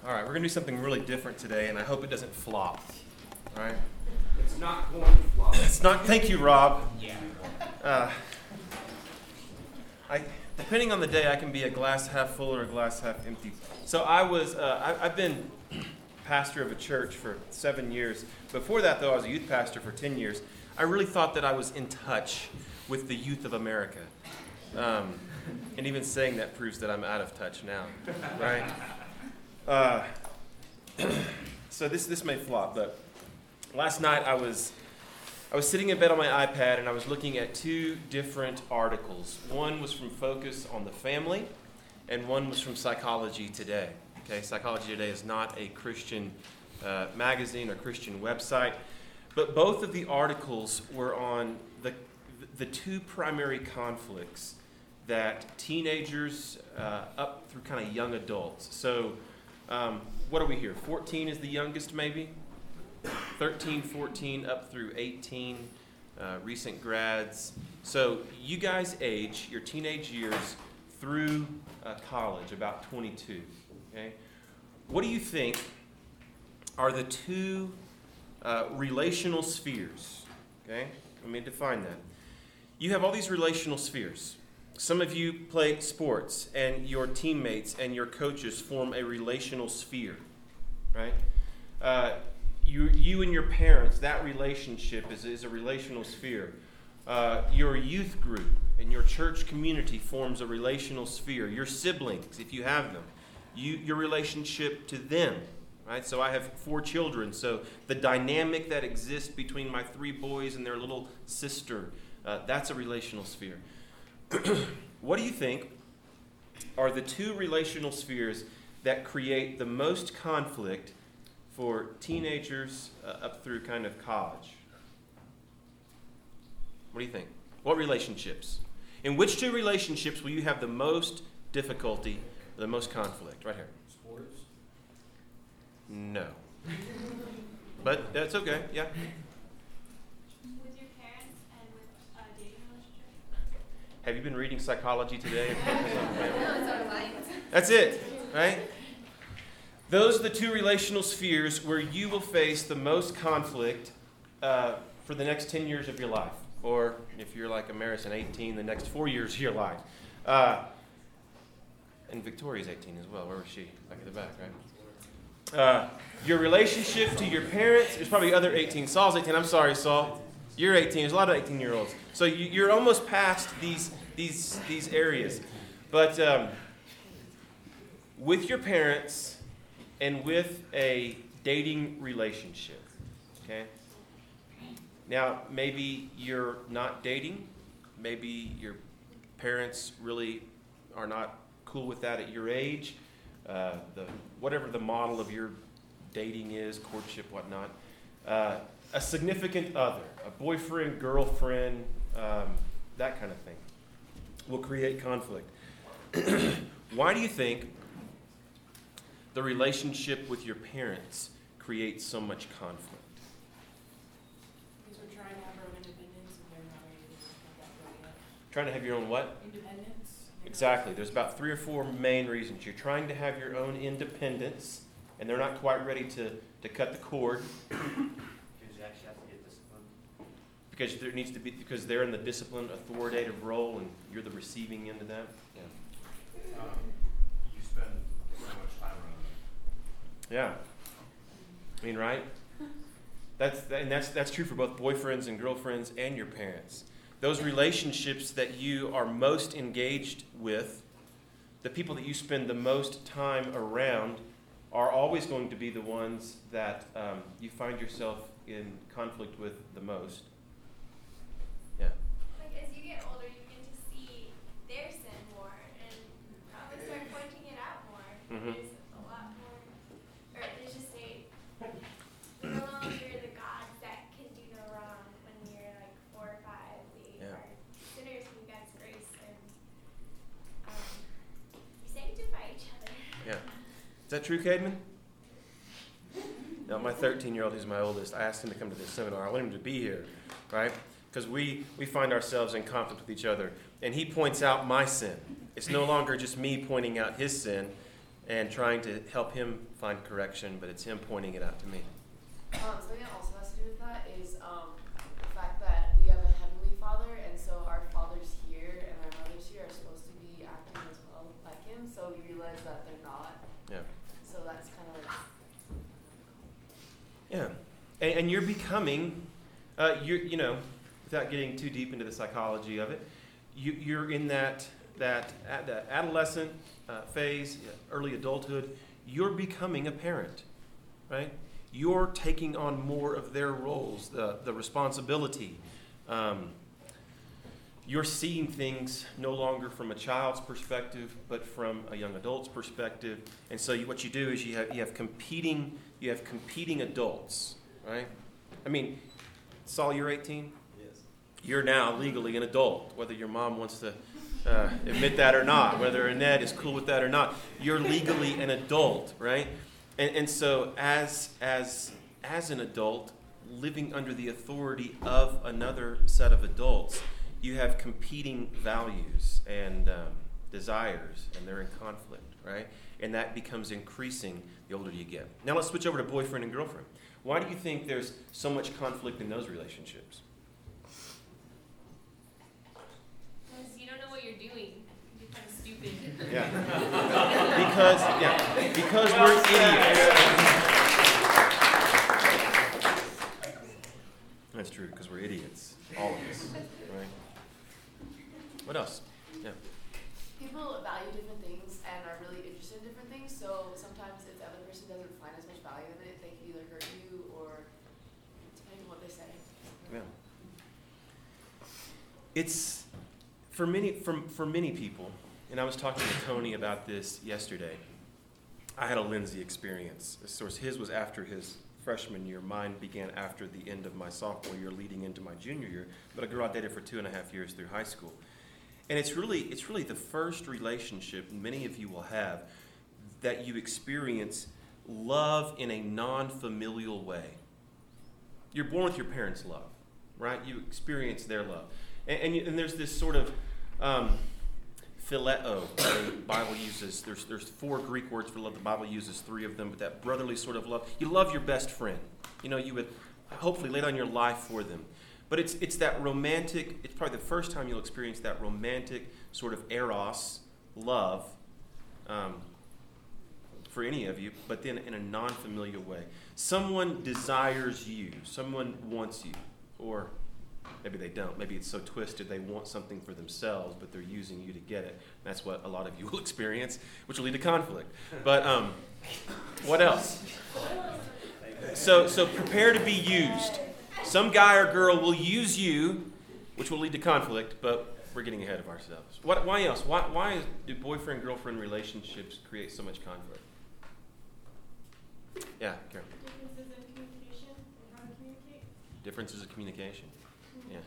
All right, we're going to do something really different today, and I hope it doesn't flop. All right? It's not going to flop. It's not. Thank you, Rob. Yeah. Depending on the day, I can be a glass half full or a glass half empty. So I've been pastor of a church for 7 years. Before that, though, I was a youth pastor for 10 years. I really thought that I was in touch with the youth of America. And even saying that proves that I'm out of touch now, right? So this may flop, but last night I was sitting in bed on my iPad and I was looking at two different articles. One was from Focus on the Family, and one was from Psychology Today. Okay, Psychology Today is not a Christian magazine or Christian website, but both of the articles were on the two primary conflicts that teenagers up through kind of young adults. So what are we here? 14 is the youngest, maybe? 13, 14, up through 18, recent grads. So you guys age your teenage years through college, about 22. Okay, what do you think are the two relational spheres? Okay, let me define that. You have all these relational spheres. Some of you play sports, and your teammates and your coaches form a relational sphere, right? You and your parents, that relationship is a relational sphere. Your youth group and your church community forms a relational sphere. Your siblings, if you have them, your relationship to them, right? So I have 4 children, so the dynamic that exists between my 3 boys and their little sister, that's a relational sphere. What do you think are the two relational spheres that create the most conflict for teenagers up through kind of college? What do you think? What relationships? In which two relationships will you have the most difficulty, the most conflict? Right here. Sports? No. But that's okay, yeah. With your parents and with a dating relationship? Have you been reading Psychology Today? No, That's it, right? Those are the two relational spheres where you will face the most conflict for the next 10 years of your life. Or if you're like Ameris 18, the next 4 years of your life. And Victoria's 18 as well. Where was she? Back at the back, right? Your relationship to your parents. There's probably other 18. Saul's 18. I'm sorry, Saul. You're 18. There's a lot of 18-year-olds. So you're almost past these areas. But with your parents and with a dating relationship, okay? Now, maybe you're not dating. Maybe your parents really are not cool with that at your age. Whatever the model of your dating is, courtship, whatnot. A significant other, a boyfriend, girlfriend, that kind of thing, will create conflict. Why do you think the relationship with your parents creates so much conflict? Because we're trying to have our own independence and they're not ready to have that yet. Trying to have your own what? Independence. Exactly. There's about 3 or 4 main reasons. You're trying to have your own independence, and they're not quite ready to cut the cord. Because you actually have to get disciplined. Because there needs to be, because they're in the disciplined, authoritative role, and you're the receiving end of that. Yeah. You spend so much time around them. Yeah. I mean, right? That's true for both boyfriends and girlfriends and your parents. Those relationships that you are most engaged with, the people that you spend the most time around, are always going to be the ones that you find yourself in conflict with the most. Yeah. Like as you get older, you begin to see their sin more and probably start pointing it out more. Mhm. There's a lot more, or there's just you're no longer the gods that can do no wrong when you're like 4 or 5. We Yeah. are sinners through God's grace, and we sanctify each other. Yeah. Is that true, Cademan? Now, my 13-year-old, who's my oldest, I asked him to come to this seminar. I want him to be here, right? Because we find ourselves in conflict with each other. And he points out my sin. It's no longer just me pointing out his sin. and trying to help him find correction, but it's him pointing it out to me. Something that also has to do with that is the fact that we have a heavenly Father, and so our fathers here and our mothers here are supposed to be acting as well like him. So we realize that they're not. Yeah. So that's kind of like. Yeah, and you're becoming, without getting too deep into the psychology of it, you're in that adolescent phase, early adulthood. You're becoming a parent, right? You're taking on more of their roles, the responsibility. You're seeing things no longer from a child's perspective, but from a young adult's perspective. And so what you do is you have competing adults, right? I mean, Saul, you're 18? Yes. You're now legally an adult, whether your mom wants to admit that or not, whether Annette is cool with that or not. You're legally an adult, right? And so as an adult, living under the authority of another set of adults, you have competing values and desires, and they're in conflict, right? And that becomes increasing the older you get. Now let's switch over to boyfriend and girlfriend. Why do you think there's so much conflict in those relationships? Because you don't know what you're doing. You're kind of stupid. Yeah. Because we're idiots. That's true, because we're idiots. All of us. Right? What else? Yeah. People value different things and are really interested in different things, so sometimes if the other person doesn't find as much value in it, they can either hurt you or depending on what they say. Yeah. It's for many people, and I was talking to Tony about this yesterday. I had a Lindsay experience. His was after his freshman year. Mine began after the end of my sophomore year, leading into my junior year. But a girl I dated for 2.5 years through high school. And it's really the first relationship many of you will have that you experience love in a non-familial way. You're born with your parents' love, right? You experience their love. And there's this sort of phileo that the Bible uses. There's 4 Greek words for love. The Bible uses 3 of them, but that brotherly sort of love. You love your best friend. You would hopefully lay down your life for them. But it's that romantic, it's probably the first time you'll experience that romantic sort of eros love for any of you, but then in a non-familiar way. Someone desires you. Someone wants you. Or maybe they don't. Maybe it's so twisted they want something for themselves, but they're using you to get it. That's what a lot of you will experience, which will lead to conflict. But what else? So prepare to be used. Some guy or girl will use you, which will lead to conflict, but we're getting ahead of ourselves. Why else? Why do boyfriend-girlfriend relationships create so much conflict? Yeah, Karen. Differences in communication and how to communicate. Differences of communication. Yeah.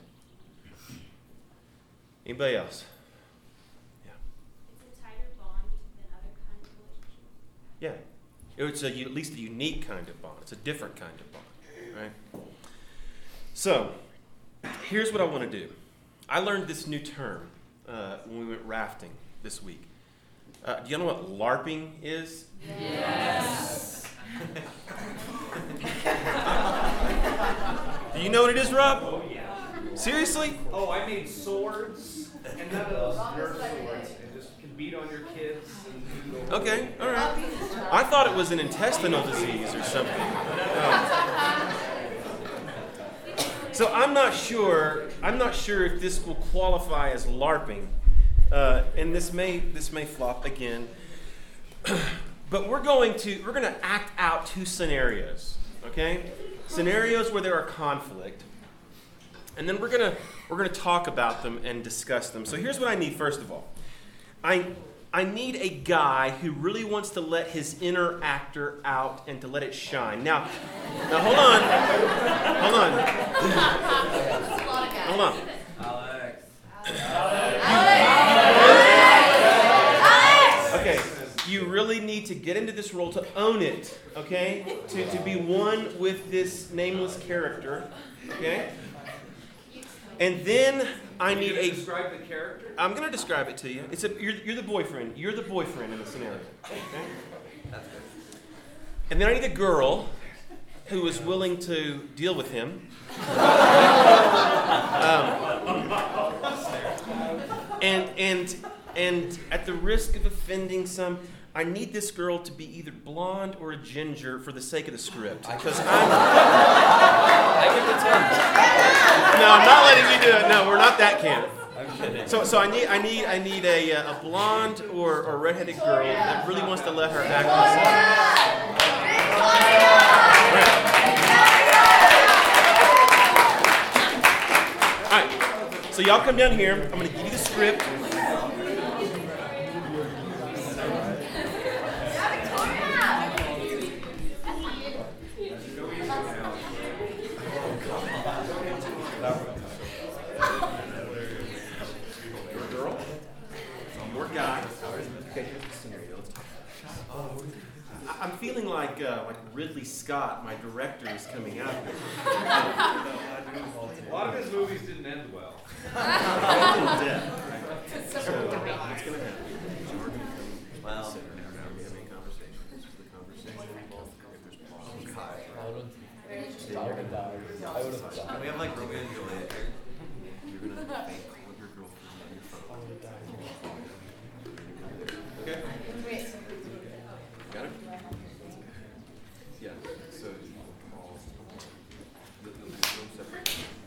Anybody else? Yeah. It's a tighter bond than other kinds of relationships. Yeah. It's at least a unique kind of bond. It's a different kind of bond, right? So, here's what I want to do. I learned this new term when we went rafting this week. Do you know what LARPing is? Yes. Do you know what it is, Rob? Oh, yeah. Seriously? Oh, I made swords, and none of those Nerf swords, and just can beat on your kids and do the whole Okay, thing. all right. I thought it was an intestinal disease or something. So I'm not sure if this will qualify as LARPing, and this may flop again. But we're going to act out 2 scenarios, okay? Scenarios where there are conflict, and then we're gonna talk about them and discuss them. So here's what I need first of all. I need a guy who really wants to let his inner actor out and to let it shine. Now hold on. Hold on. Okay, you really need to get into this role to own it, okay? To be one with this nameless character, okay? And then I need Can you a. describe the character? I'm going to describe it to you. You're the boyfriend. You're the boyfriend in the scenario. Okay? And then I need a girl who is willing to deal with him. And at the risk of offending some, I need this girl to be either blonde or a ginger for the sake of the script. Because I give it 10. No, I'm not letting you do it. No, we're not that camp. I'm kidding. So I need a blonde or a redheaded girl that really wants to let her act on scene. All right. So y'all come down here. I'm going to give you the script. I'm feeling like Ridley Scott, my director, is coming out here. A lot of his movies didn't end well. So what's going to happen? Well, we have like Romeo and Juliet. You're going to call your girlfriend on your phone. Okay? Wait. Got it? Yeah. So you call the room separate.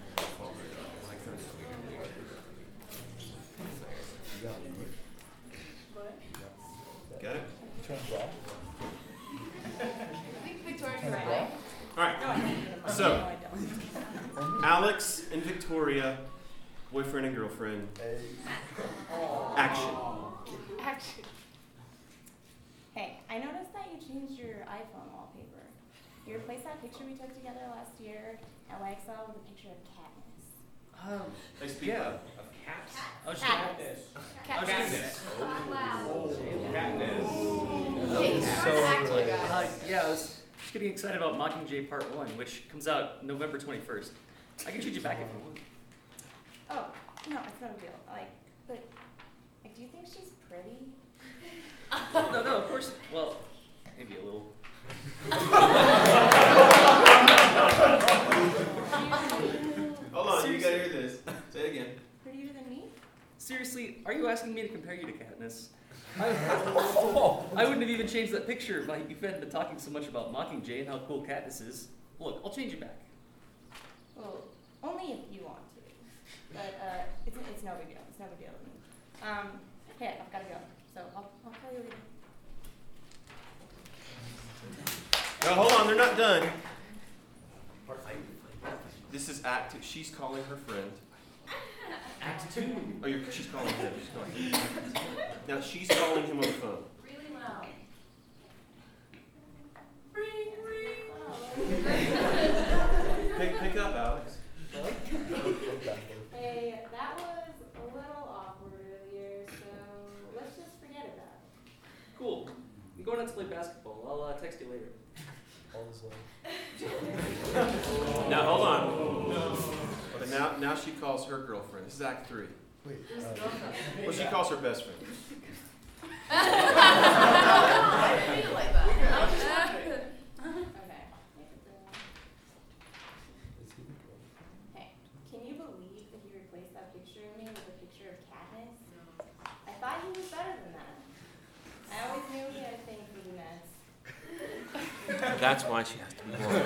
Got it? I think Victoria's right. All right. So, Alex and Victoria, boyfriend and girlfriend. Action. Action. Hey, I noticed that you changed your iPhone wallpaper. You replaced that picture we took together last year at YXL with a picture of Katniss. Yeah. Of cats? Oh, Katniss. Katniss. Yeah, I was just getting excited about Mockingjay Part 1, which comes out November 21st. I can shoot you back if you want. Oh, no, it's no deal. But do you think she's pretty? No, of course. Well, maybe a little. Hold on, you gotta hear this. Say it again. Prettier than me? Seriously, are you asking me to compare you to Katniss? I wouldn't have even changed that picture if you hadn't been talking so much about Mockingjay and how cool Katniss is. Look, I'll change you back. Well, only if you want to. But it's no big deal. It's no big deal to me. Hey, I've gotta go. So I'll call you later. No, hold on, they're not done. This is Act 2. She's calling her friend. Act 2. Oh, she's calling him. Now she's calling him on the phone. Really loud. Pick up, Alex. Hey, that was a little awkward earlier, so let's just forget about it. Cool. I'm going out to play basketball. I'll text you later. Now hold on. But now she calls her girlfriend. This is Act 3. Well, she calls her best friend. I feel like that. Okay. Hey, can you believe that he replaced that picture of me with a picture of Katniss? I thought he was better than that. I always knew he had a thing for brunettes. That's why she has to be blonde.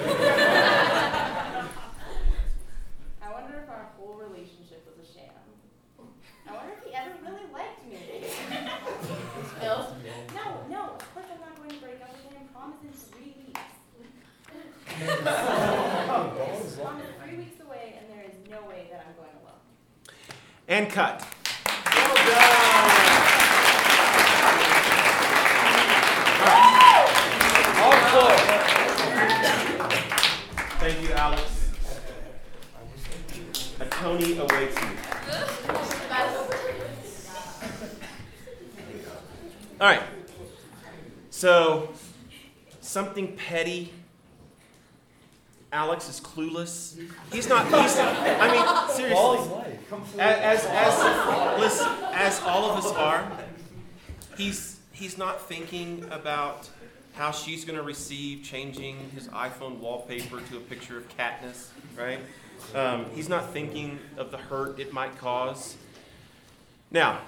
I wonder if our whole relationship was a sham. I wonder if he ever really liked me. Bill? No, of course I'm not going to break up with him. Promise in 3 weeks. I'm 3 weeks away, and there is no way that I'm going to look. And cut. Thank you, Alex. A Tony awaits you. All right. So, something petty Alex is clueless. I mean, seriously. Listen, as all of us are, he's not thinking about how she's going to receive changing his iPhone wallpaper to a picture of Katniss, right? He's not thinking of the hurt it might cause. Now,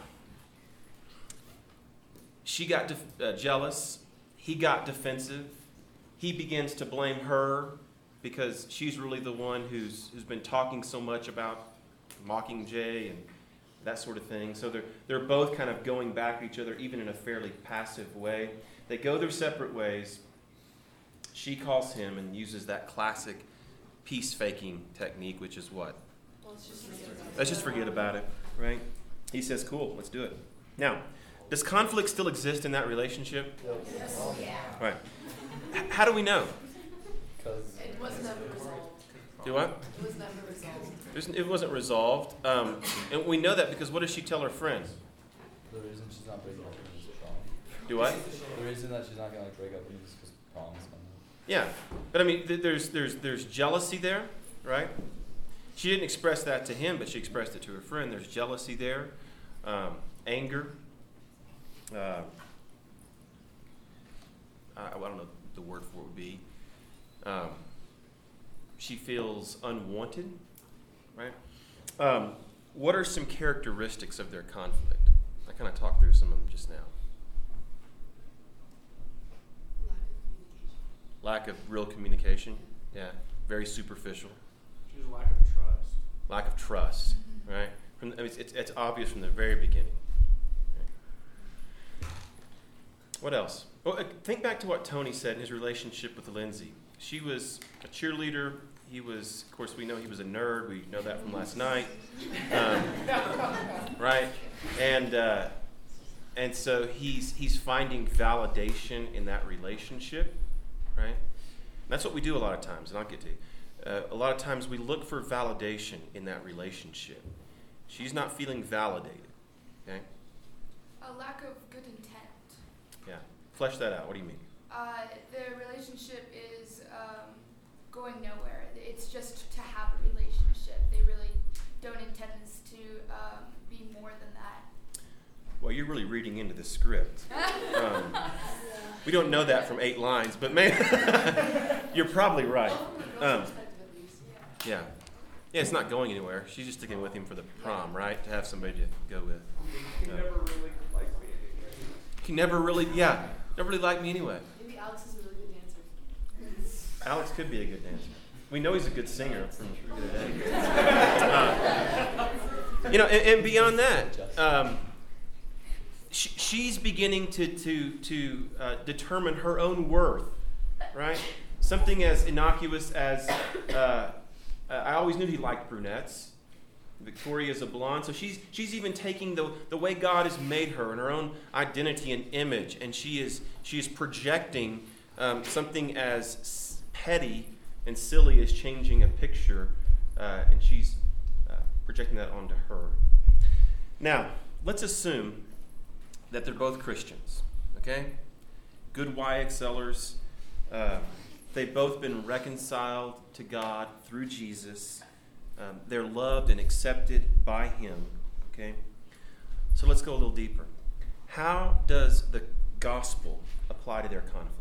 she got jealous. He got defensive. He begins to blame her because she's really the one who's been talking so much about Mockingjay and that sort of thing. So they're both kind of going back at each other, even in a fairly passive way. They go their separate ways. She calls him and uses that classic peace-faking technique, which is what? Let's just forget about it, right? He says, cool, let's do it. Now, does conflict still exist in that relationship? Yes. Yeah. Right. How do we know? It was never resolved. Do what? It was never resolved. It wasn't resolved. And we know that because what does she tell her friends? The reason she's not breaking up with him is prom. Do what? The reason that she's not gonna break up with him is because prom's coming. Yeah, but I mean, there's jealousy there, right? She didn't express that to him, but she expressed it to her friend. There's jealousy there, anger. I don't know the word for it would be. She feels unwanted, right? What are some characteristics of their conflict? I kind of talked through some of them just now. Lack of real communication. Yeah, very superficial. There's a lack of trust. Lack of trust, right? It's obvious from the very beginning. Okay. What else? Well, think back to what Tony said in his relationship with Lindsay. She was a cheerleader. He was, of course, we know he was a nerd. We know that from last night, right? And so he's finding validation in that relationship, right? And that's what we do a lot of times, and I'll get to you. A lot of times we look for validation in that relationship. She's not feeling validated, okay? A lack of good intent. Yeah. Flesh that out. What do you mean? The relationship is going nowhere. It's just to have a relationship. They really don't intend this to be more than that. Well, you're really reading into the script. We don't know that from 8 lines, but man, you're probably right. Yeah. Yeah, it's not going anywhere. She's just sticking with him for the prom, right? To have somebody to go with. He never really liked me anyway. He never really liked me anyway. Maybe Alex is a really good dancer. Alex could be a good dancer. We know he's a good singer from the day. And beyond that, she's beginning to determine her own worth, right? Something as innocuous as I always knew he liked brunettes. Victoria's a blonde, so she's even taking the way God has made her and her own identity and image, and she is projecting something as petty and silly as changing a picture, and she's projecting that onto her. Now, let's assume that they're both Christians, okay? Good YXLers. They've both been reconciled to God through Jesus. They're loved and accepted by Him, okay? So let's go a little deeper. How does the gospel apply to their conflict?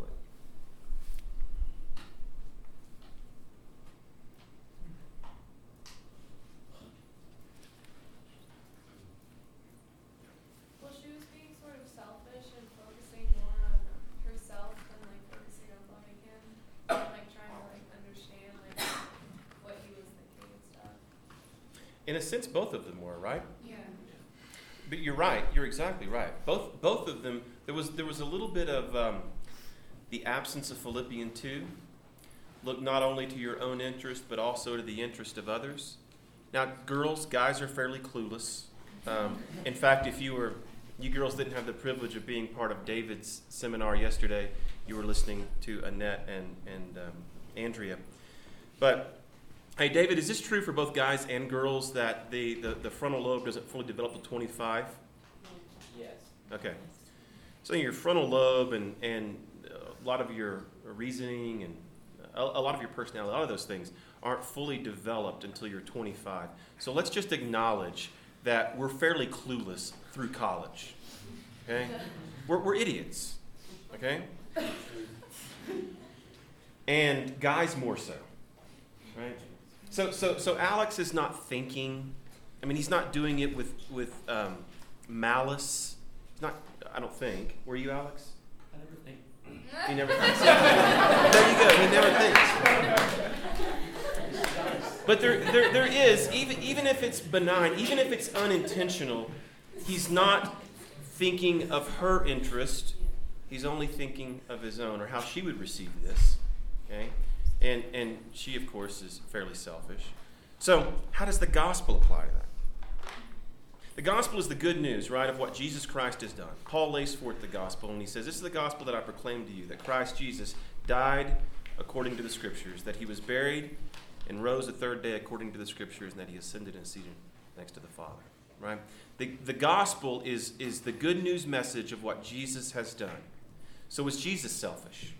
Well, she was being sort of selfish and focusing more on herself than like focusing on loving him and like trying to like understand like what he was thinking and stuff. In a sense, both of them were, right? Yeah. But you're right. You're exactly right. Both of them. There was a little bit of the absence of Philippians 2. Look not only to your own interest, but also to the interest of others. Now, guys are fairly clueless. In fact, if you girls didn't have the privilege of being part of David's seminar yesterday, you were listening to Annette and Andrea. But hey, David, is this true for both guys and girls that the frontal lobe doesn't fully develop till 25? Yes. Okay. So your frontal lobe and a lot of your reasoning and A lot of your personality, a lot of those things aren't fully developed until you're 25. So let's just acknowledge that we're fairly clueless through college. Okay? We're idiots. Okay? And guys more so. Right? So Alex is not thinking. I mean, he's not doing it with malice. He's not, I don't think. Were you, Alex? I never think. He never thinks. There you go. He never thinks. But there is, even if it's benign, even if it's unintentional, he's not thinking of her interest. He's only thinking of his own, or how she would receive this. Okay? And she, of course, is fairly selfish. So, how does the gospel apply to that? The gospel is the good news, right, of what Jesus Christ has done. Paul lays forth the gospel, and he says, this is the gospel that I proclaim to you, that Christ Jesus died according to the Scriptures, that he was buried and rose the third day according to the Scriptures, and that he ascended and seated next to the Father, right? The gospel is the good news message of what Jesus has done. So was Jesus selfish?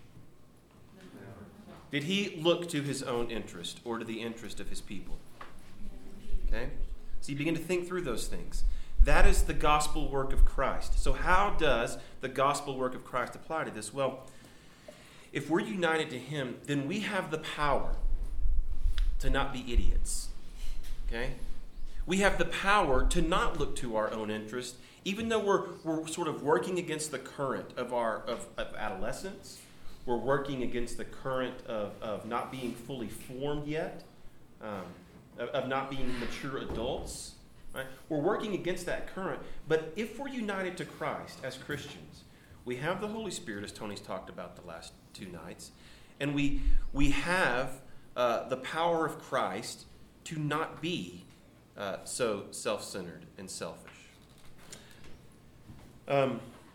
Did he look to his own interest or to the interest of his people? Okay? So you begin to think through those things. That is the gospel work of Christ. So how does the gospel work of Christ apply to this? Well, if we're united to him, then we have the power to not be idiots. Okay? We have the power to not look to our own interest, even though we're sort of working against the current of adolescence. We're working against the current of not being fully formed yet, of not being mature adults. Right? We're working against that current. But if we're united to Christ as Christians, we have the Holy Spirit, as Tony's talked about the last 2 nights, and we have the power of Christ to not be so self-centered and selfish. A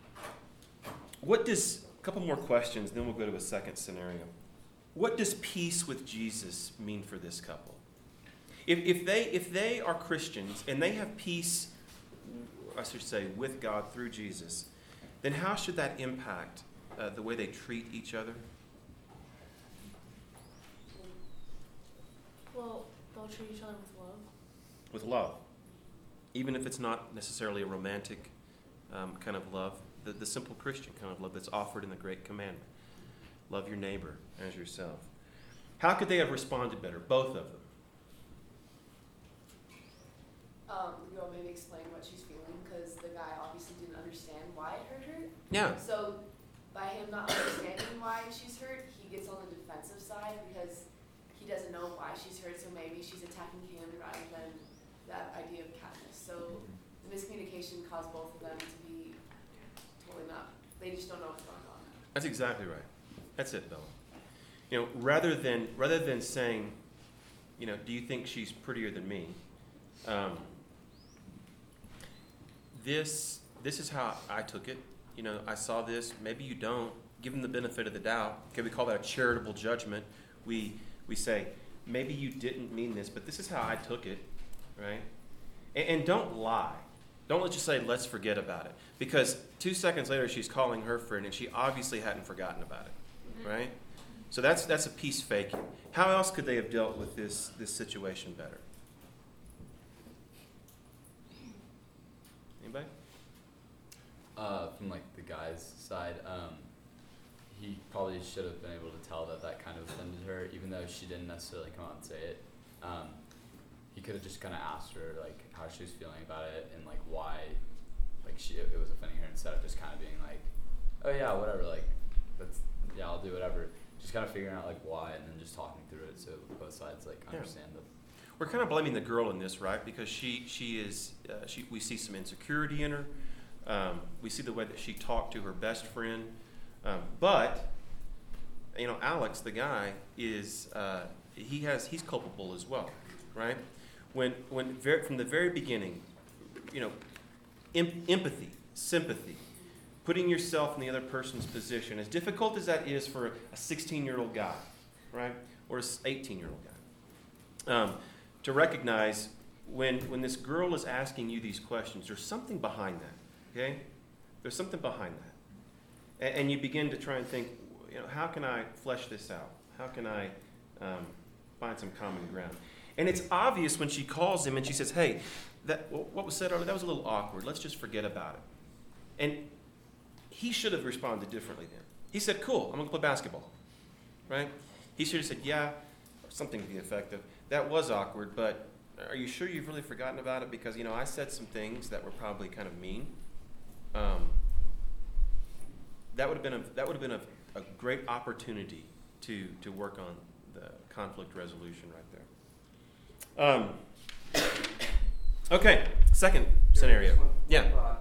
couple more questions, then we'll go to a second scenario. What does peace with Jesus mean for this couple? If they are Christians and they have peace, I should say, with God through Jesus, then how should that impact the way they treat each other? Well, they'll treat each other with love. With love. Even if it's not necessarily a romantic kind of love, the simple Christian kind of love that's offered in the Great Commandment. Love your neighbor as yourself. How could they have responded better, both of them? The girl maybe explain what she's feeling, because the guy obviously didn't understand why it hurt her. Yeah. So by him not understanding why she's hurt, he gets on the defensive side because he doesn't know why she's hurt, so maybe she's attacking him rather than that idea of kindness. So the miscommunication caused both of them to be totally not, they just don't know what's going on. That's exactly right. That's it, Bella. You know, rather than saying, you know, do you think she's prettier than me? This is how I took it. You know, I saw this. Maybe you don't. Give them the benefit of the doubt. Okay, we call that a charitable judgment. We say, maybe you didn't mean this, but this is how I took it, right? And don't lie. Don't just say, let's forget about it. Because 2 seconds later, she's calling her friend, and she obviously hadn't forgotten about it, right? So that's a peace faking. How else could they have dealt with this situation better? Anybody? From like the guy's side, he probably should have been able to tell that kind of offended her, even though she didn't necessarily come out and say it. He could have just kind of asked her like how she was feeling about it and like why, like it was offending her, instead of just kind of being like, oh yeah, whatever, like I'll do whatever. Just kind of figuring out like why, and then just talking through it so both sides like understand it. We're kind of blaming the girl in this, right? Because she we see some insecurity in her. We see the way that she talked to her best friend. But you know, Alex, the guy, is he's culpable as well, right? From the very beginning, you know, empathy, sympathy, putting yourself in the other person's position, as difficult as that is for a 16-year-old guy, right, or an 18-year-old guy, to recognize when this girl is asking you these questions, there's something behind that, okay? There's something behind that. And you begin to try and think, you know, how can I flesh this out? How can I find some common ground? And it's obvious when she calls him and she says, hey, what was said earlier, that was a little awkward. Let's just forget about it. And he should have responded differently then. He said, cool, I'm going to play basketball. Right? He should have said, yeah, or something to the effect of, that was awkward, but are you sure you've really forgotten about it? Because, I said some things that were probably kind of mean. That would have been a great opportunity to work on the conflict resolution right there. Okay, second scenario. Yeah.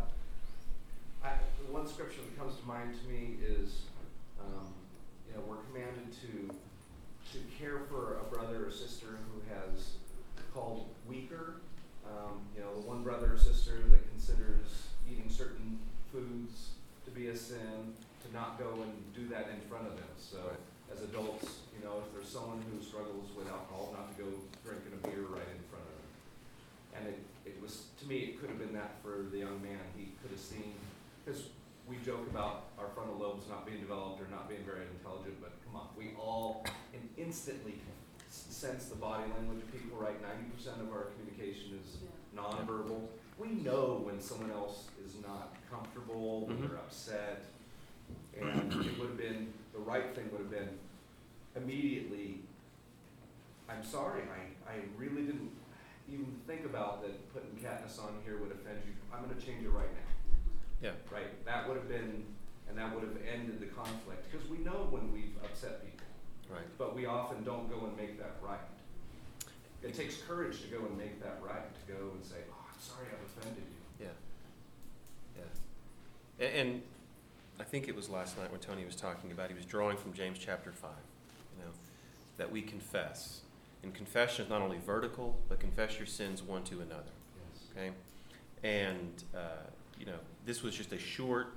The one scripture that comes to mind to me is, we're commanded to care for a brother or sister who has called weaker. The one brother or sister that considers eating certain foods to be a sin, to not go and do that in front of them. So as adults, if there's someone who struggles with alcohol, not to go drinking a beer right in front of them. And it was, to me, it could have been that for the young man. He could have seen, because we joke about our frontal lobes not being developed or not being very intelligent, but come on, we all instantly sense the body language of people, right? 90% of our communication is nonverbal. We know when someone else is not comfortable, when they're upset, and it would have been, the right thing would have been immediately, I'm sorry, I really didn't even think about that putting Katniss on here would offend you. I'm going to change it right now. Yeah. Right? That would have been, and that would have ended the conflict. Because we know when we've upset people. Right. But we often don't go and make that right. It takes courage to go and make that right. To go and say, oh, I'm sorry I've offended you. Yeah. And I think it was last night when Tony was talking about, he was drawing from James chapter 5, that we confess. And confession is not only vertical, but confess your sins one to another. Yes. Okay? And, this was just a short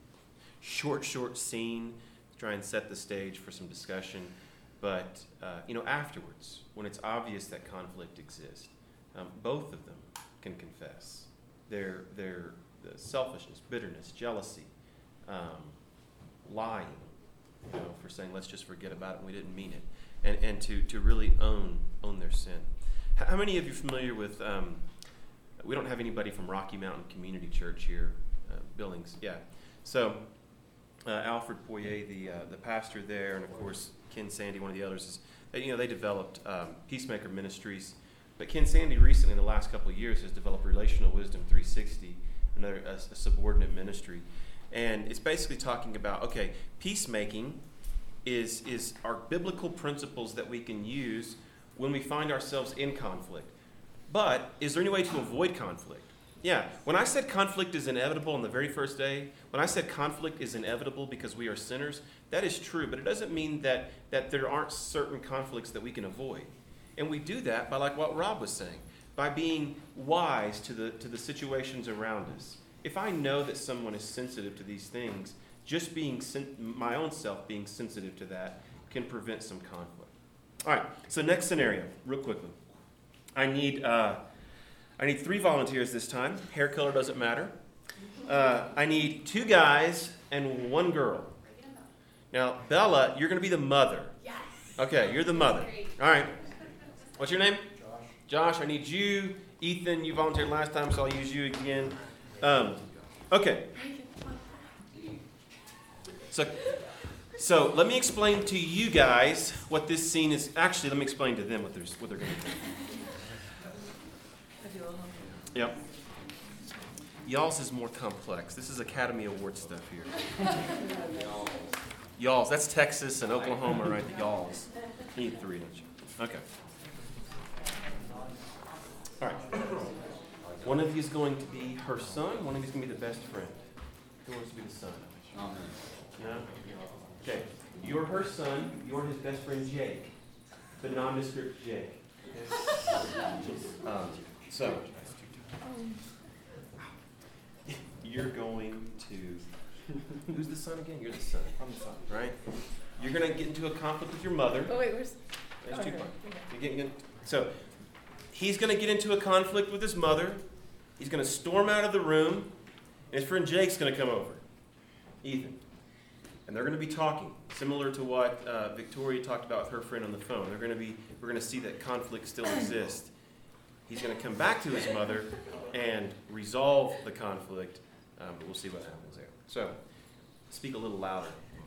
scene to try and set the stage for some discussion. But, afterwards, when it's obvious that conflict exists, both of them can confess their the selfishness, bitterness, jealousy, lying, for saying, let's just forget about it and we didn't mean it. And to really own their sin. How many of you are familiar with, we don't have anybody from Rocky Mountain Community Church here, Billings, yeah. So Alfred Poirier, the pastor there, and of course Ken Sandy, one of the others, they developed Peacemaker Ministries. But Ken Sandy recently, in the last couple of years, has developed Relational Wisdom 360, another a subordinate ministry. And it's basically talking about, okay, peacemaking is our biblical principles that we can use when we find ourselves in conflict. But is there any way to avoid conflict? Yeah, when I said conflict is inevitable on the very first day, when I said conflict is inevitable because we are sinners, that is true, but it doesn't mean that there aren't certain conflicts that we can avoid. And we do that by, like what Rob was saying, by being wise to the situations around us. If I know that someone is sensitive to these things, just being my own self being sensitive to that can prevent some conflict. All right, so next scenario, real quickly. I need 3 volunteers this time. Hair color doesn't matter. I need 2 guys and 1 girl. Now, Bella, you're going to be the mother. Yes. Okay, you're the mother. All right. What's your name? Josh. I need you. Ethan, you volunteered last time, so I'll use you again. Okay. So let me explain to you guys what this scene is. Actually, let me explain to them what they're going to do. Yep. Y'all's is more complex. This is Academy Award stuff here. Y'all's. That's Texas and Oklahoma, right? The y'all's. You need 3, don't you? Okay. All right. One of you is going to be her son. One of you is going to be the best friend. Who wants to be the son? No? Okay. You're her son. You're his best friend, Jake. The nondescript Jake. Okay? So, you're going to... Who's the son again? You're the son. I'm the son, right? You're going to get into a conflict with your mother. Oh, wait, where's... There's 2 parts. You're getting... So, he's going to get into a conflict with his mother. He's going to storm out of the room. And his friend Jake's going to come over. Ethan. and they're going to be talking, similar to what Victoria talked about with her friend on the phone. We're going to see that conflict still exists. He's going to come back to his mother and resolve the conflict, but we'll see what happens there. So, speak a little louder.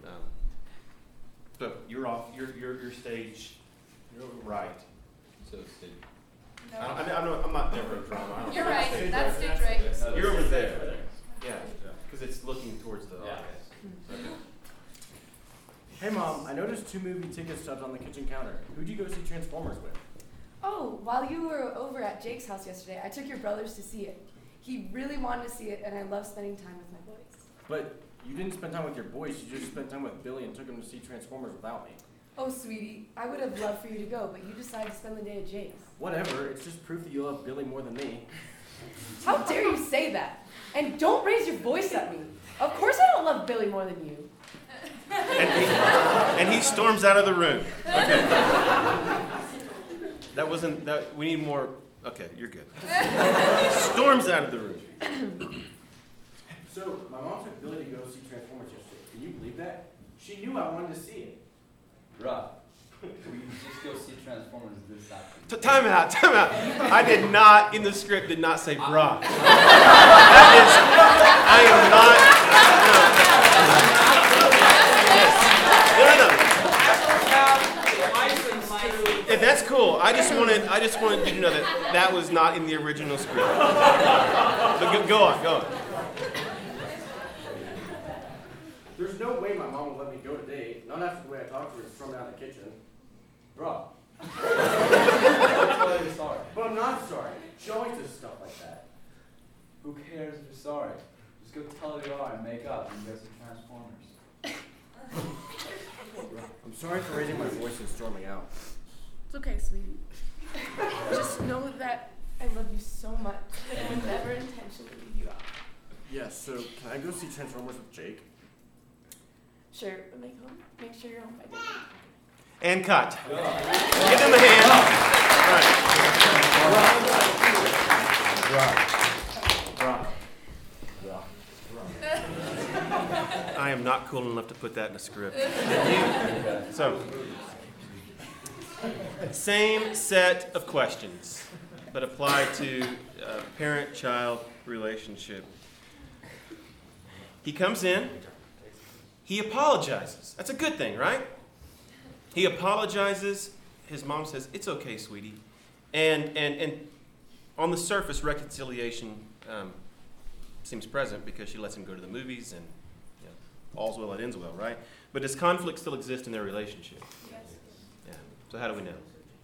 So you're off. Your stage. You're over right. So stage. No. I'm not never a drama. I don't You're know. right. That's stage right. You're over there. Yeah, because it's looking towards the Yeah. audience. Okay. Hey Mom, I noticed 2 movie ticket stubs on the kitchen counter. Who'd you go see Transformers with? Oh, while you were over at Jake's house yesterday, I took your brothers to see it. He really wanted to see it, and I love spending time with my boys. But you didn't spend time with your boys, you just spent time with Billy and took him to see Transformers without me. Oh, sweetie, I would have loved for you to go, but you decided to spend the day at Jake's. Whatever, it's just proof that you love Billy more than me. How dare you say that? And don't raise your voice at me. Of course I don't love Billy more than you. And he storms out of the room. Okay. That wasn't, we need more, okay, you're good. Storms out of the room. So, my mom took Billy to go see Transformers yesterday. Can you believe that? She knew I wanted to see it. Bruh, we just go see Transformers this afternoon. Time out. I did not, in the script, did not say bruh. I am not, no. That's cool. I just wanted you to know that was not in the original script. But go on. There's no way my mom would let me go today, not after the way I talked to her and stormed out of the kitchen. Bruh. I'm really sorry. But I'm not sorry. She always does stuff like that. Who cares if you're sorry? Just go tell her you are and make up and go see Transformers. I'm sorry for raising my voice and storming out. It's okay, sweetie. Just know that I love you so much, and I would never intentionally leave you out. Yes, so can I go see Transformers with Jake? Sure, but make sure you're home by dinner. And cut. Give them a hand. I am not cool enough to put that in a script. So, same set of questions, but applied to parent-child relationship. He comes in. He apologizes. That's a good thing, right? He apologizes. His mom says, "It's okay, sweetie." And on the surface, reconciliation seems present because she lets him go to the movies and all's well that ends well, right? But does conflict still exist in their relationship? Yes. Yeah. So how do we know?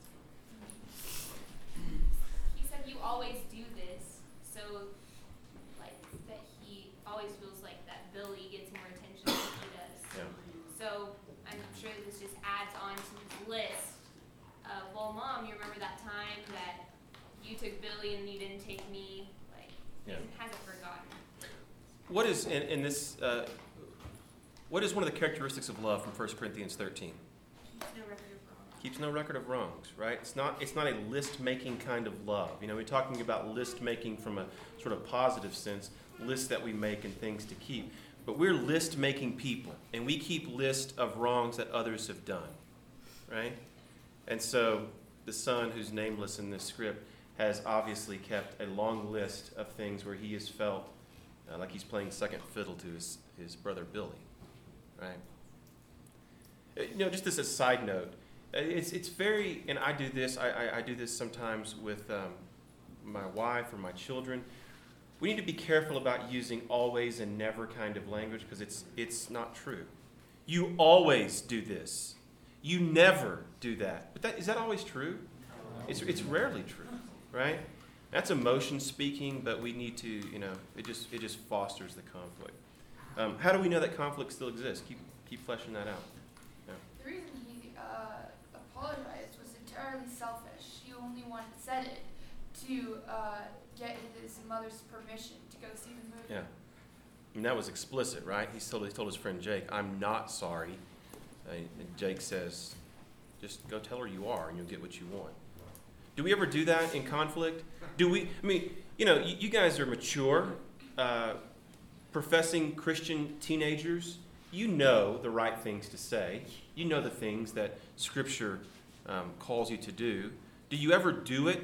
He said you always do this, so like that he always feels like that Billy gets more attention than he does. Yeah. So I'm sure this just adds on to his list of, well, Mom, you remember that time that you took Billy and you didn't take me? Like, Yeah. he hasn't forgotten. What is in this? What is one of the characteristics of love from 1 Corinthians 13? Keeps no record of wrong. Keeps no record of wrongs, right? It's not a list-making kind of love. You know, we're talking about list-making from a sort of positive sense, lists that we make and things to keep. But we're list-making people, and we keep list of wrongs that others have done, right? And so the son, who's nameless in this script, has obviously kept a long list of things where he has felt like he's playing second fiddle to his brother Billy, right? You know, just as a side note, it's very, and I do this. I do this sometimes with my wife or my children. We need to be careful about using always and never kind of language because it's not true. You always do this. You never do that. But is that always true? It's rarely true, right? That's emotion speaking, but we need to, it just fosters the conflict. How do we know that conflict still exists? Keep fleshing that out. Yeah. The reason he apologized was entirely selfish. He only said it to get his mother's permission to go see the movie. Yeah. And that was explicit, right? He told his friend Jake, "I'm not sorry." And Jake says, "Just go tell her you are, and you'll get what you want." Do we ever do that in conflict? You guys are mature, professing Christian teenagers. you know the right things to say. You know the things that Scripture calls you to do. Do you ever do it?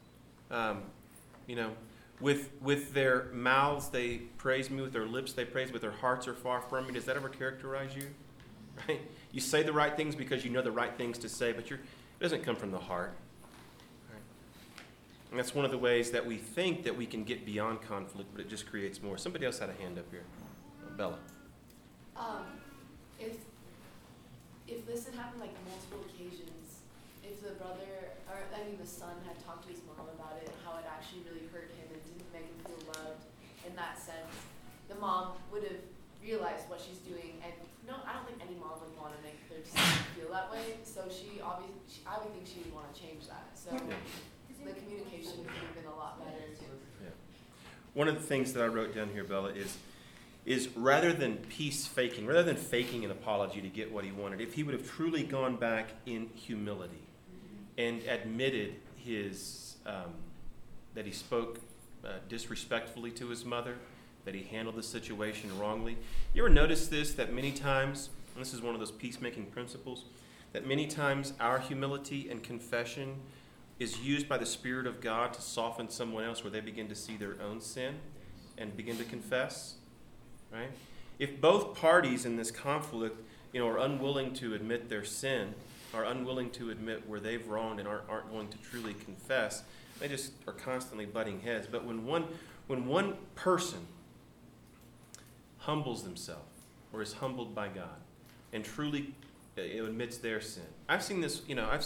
With their mouths they praise me, with their lips they praise, but their hearts are far from me. Does that ever characterize you? Right? You say the right things because you know the right things to say, but it doesn't come from the heart. Right? And that's one of the ways that we think that we can get beyond conflict, but it just creates more. Somebody else had a hand up here. Bella. If this had happened like multiple occasions, if the son had talked to his mom about it, how it actually really hurt him and didn't make him feel loved in that sense, the mom would have realized what she's doing. And no, I don't think any mom would want to make their son feel that way. So I would think she would want to change that. So the communication could have been a lot better too. Yeah. One of the things that I wrote down here, Bella, is rather than rather than faking an apology to get what he wanted, if he would have truly gone back in humility and admitted that he spoke disrespectfully to his mother, that he handled the situation wrongly. You ever notice this, that many times, and this is one of those peacemaking principles, that many times our humility and confession is used by the Spirit of God to soften someone else where they begin to see their own sin and begin to confess, right? If both parties in this conflict, are unwilling to admit their sin, are unwilling to admit where they've wronged and aren't going to truly confess, they just are constantly butting heads. But when one person humbles themselves or is humbled by God and truly admits their sin, I've seen this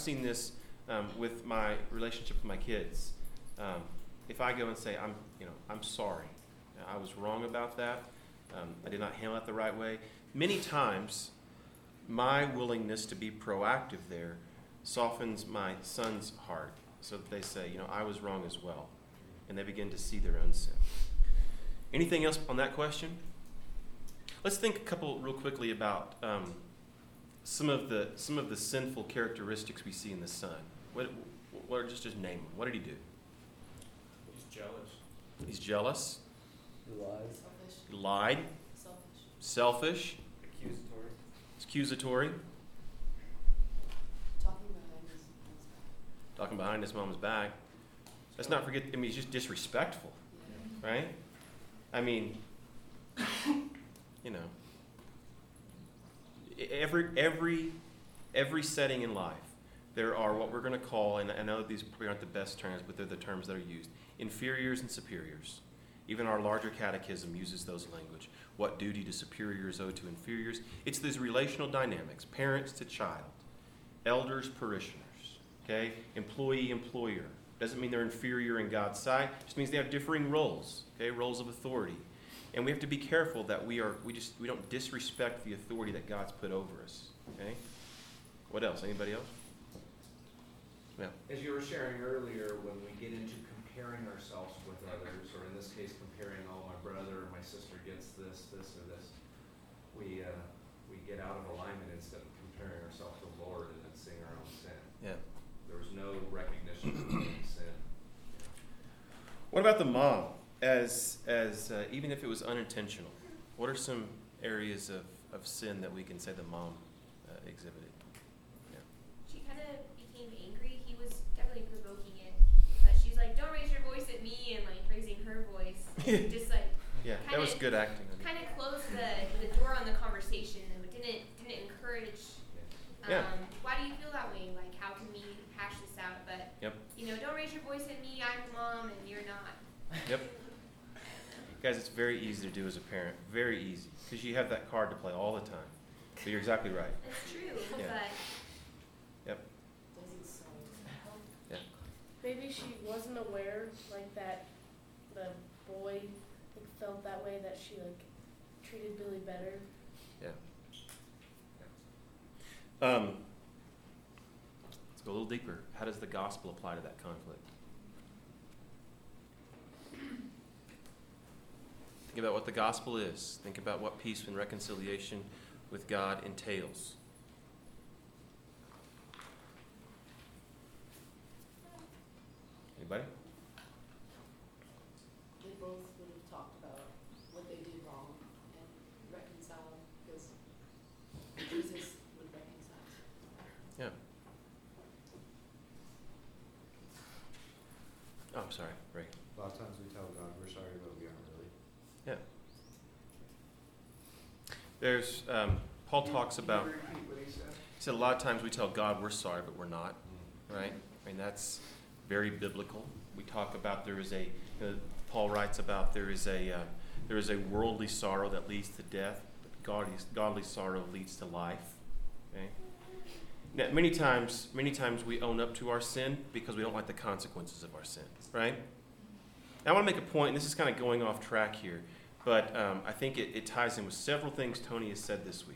with my relationship with my kids. If I go and say, I'm sorry, I was wrong about that, I did not handle it the right way, many times my willingness to be proactive there softens my son's heart so that they say, I was wrong as well, and they begin to see their own sin. Anything else on that question? Let's think a couple real quickly about some of the sinful characteristics we see in the son. Just name them. What did he do? He's jealous. He's jealous. He lies. Selfish. He lied. Selfish. Accusatory. It's accusatory. Talking behind his mom's back. Let's not forget, he's just disrespectful, right? I mean, every setting in life, there are what we're going to call, and I know these probably aren't the best terms, but they're the terms that are used, inferiors and superiors. Even our larger catechism uses those language. What duty do superiors owe to inferiors? It's these relational dynamics, parents to child, elders, parishioners, okay? Employee, employer. Doesn't mean they're inferior in God's sight. It just means they have differing roles, okay? Roles of authority. And we have to be careful that we don't disrespect the authority that God's put over us, okay? What else? Anybody else? Yeah. As you were sharing earlier, when we get into comparing ourselves with others, or in this case comparing, my brother or my sister gets this, or this, we get out of alignment instead of comparing ourselves to the Lord and then seeing our own sin. Yeah. There was no recognition of our own sin. What about the mom? As even if it was unintentional, what are some areas of sin that we can say the mom exhibited? Yeah. She kind of became angry. He was definitely provoking it, but she's like, "Don't raise your voice at me," and like raising her voice, just like that was good acting. Kind of closed the door on the conversation, and didn't encourage. Why do you feel that way? Like, how can we hash this out? But don't raise your voice at me. I'm the mom, and you're not. Yep. Guys, it's very easy to do as a parent. Very easy. Because you have that card to play all the time. But you're exactly right. That's true, Yeah. but... Yep. Yeah. Maybe she wasn't aware, that the boy felt that way, that she, treated Billy better. Yeah. Let's go a little deeper. How does the gospel apply to that conflict? Think about what the gospel is. Think about what peace and reconciliation with God entails. Anybody? They both would have talked about what they did wrong and reconciled, because I'm sorry, Ray. A lot of times we tell God we're sorry, but we aren't really. Yeah. There's, Paul talks about, Can you repeat what he said? he said a lot of times we tell God we're sorry, but we're not, right? I mean, that's very biblical. We talk about Paul writes about there is a worldly sorrow that leads to death, but godly sorrow leads to life. Okay? Now, many times we own up to our sin because we don't like the consequences of our sin, right? Now, I want to make a point, and this is kind of going off track here, but I think it ties in with several things Tony has said this week.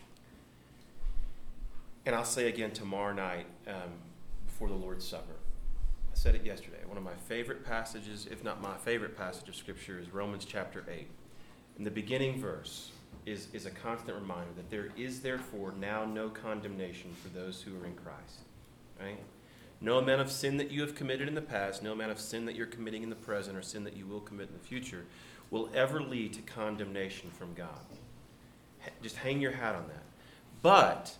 And I'll say again tomorrow night before the Lord's Supper. I said it yesterday. One of my favorite passages, if not my favorite passage of Scripture, is Romans chapter 8. And the beginning verse is a constant reminder that there is therefore now no condemnation for those who are in Christ. Right? No amount of sin that you have committed in the past, no amount of sin that you're committing in the present, or sin that you will commit in the future, will ever lead to condemnation from God. Just hang your hat on that. But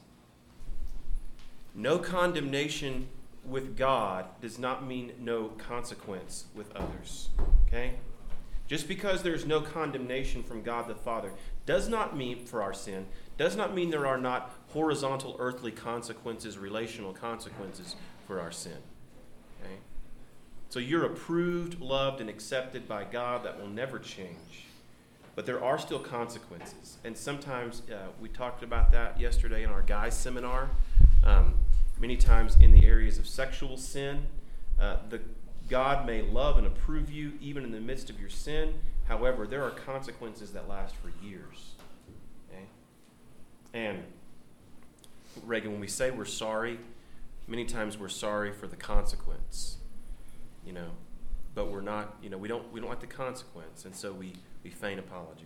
no condemnation with God does not mean no consequence with others. Okay? Just because there's no condemnation from God the Father does not mean, for our sin, does not mean there are not horizontal earthly consequences, relational consequences for our sin. Okay? So you're approved, loved, and accepted by God. That will never change. But there are still consequences. And sometimes, we talked about that yesterday in our guys' seminar. Many times in the areas of sexual sin, God may love and approve you even in the midst of your sin. However, there are consequences that last for years. Okay? And Reagan, when we say we're sorry, many times we're sorry for the consequence, but we're not, we don't like the consequence, and so we feign apology.